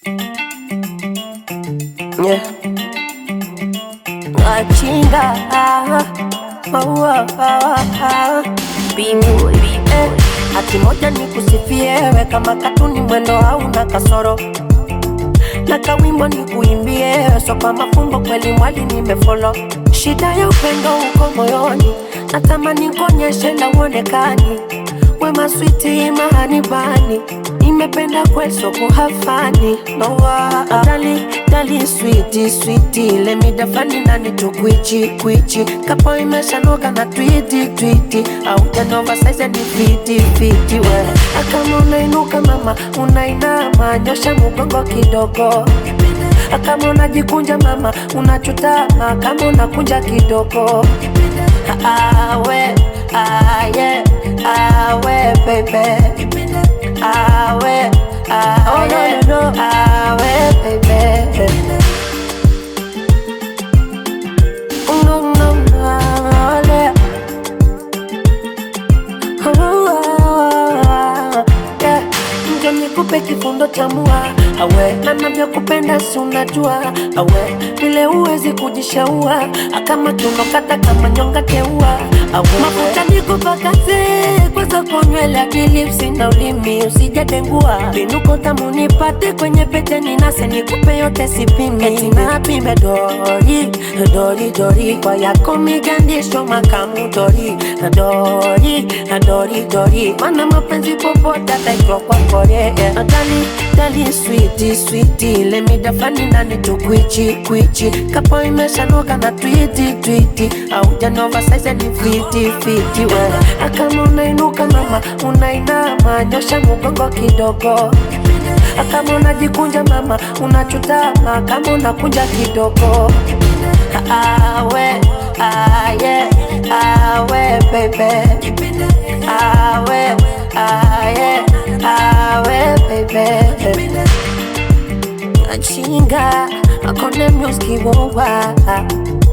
Yeah. Wachinga bingu hati moja ni kusifiewe kama katuni mwendo hauna kasoro na kawimbo ni kuimbie so kwa mafumbo kweli mwali nimefolo shida ya upendo uko moyoni natamani konyeshe na uonekani wema switi mahanibani nimependa kweso kuhafani no dali sweetie let me define nani tu kwichi kapo imesha noga na tweety au janova size ni fiti we akama unainuka mama unainama nyosha mgongo kidogo akama unajikunja mama unachutama kama unakunja kidogo awe baby awe oh no awe baby nikupe kifundo cha mua awe na navyokupenda si unajua awe vile uwezi kujishaua akama tunokata kama nyonga teua awe mafuta nikupakaze kwanza konywele akilipsi na ulimi usijadengua vinuko tamu nipate kwenye pete ninase nikupe yote sipimi eti napime dori kwa yako migandisho makamu dori mana mapenzi popote ataitwa kwa kore dali sweetie let me define nani tu kwichi kapo imesha noga na tweety au janova size ni fiti we akama unainuka mama unainama nyosha mgongo kidogo akama unajikunja mama unachutama kama unakunja kidogo awe baby awe baby Achinga akone music wowa